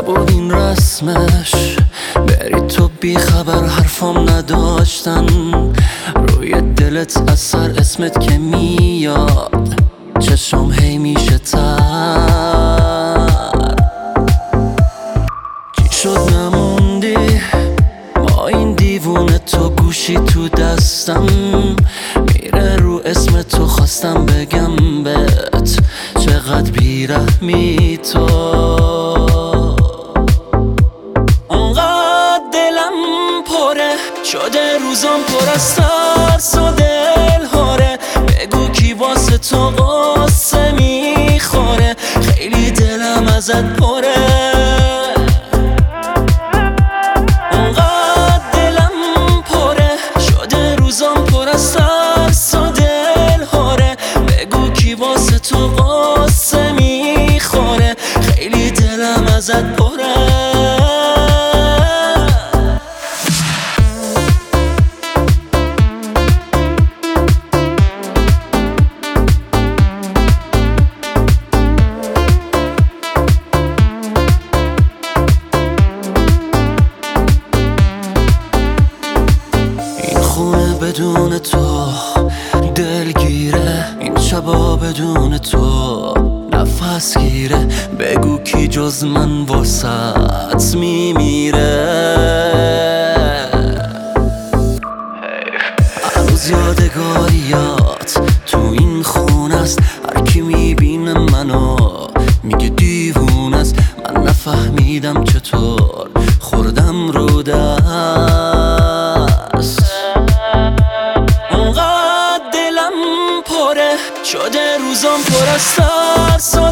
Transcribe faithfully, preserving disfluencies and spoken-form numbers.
نبود این رسمش، بری تو بی خبر حرفم نداشتن. روی دلت اثر اسمت که میاد، چشم هی میشه تر. چی شد نموندی با این دیوونه؟ تو گوشی تو دستم میره رو اسم تو، خواستم بگم بهت چقدر بیرحمی تو. اونقدر دلم پره شده، روزم پر از ترس و دلهاره. بگو کی واسه تو قصه میخوره، خیلی دلم ازت پره. اونقدر دلم پره شده، روزم پر از ترس و دلهاره. بگو کی واسه تو قصه میخوره، خیلی دلم ازت پره. بدون تو دلگیره، این شبا بدون تو نفس گیره. بگو کی جز من واسط میمیره. هنوز یادگاریات تو این خونه است، هر کی میبینه منو میگه دیوونه است. من نفهمیدم چطور خوردم رو دست. شده روزم پر از ترس و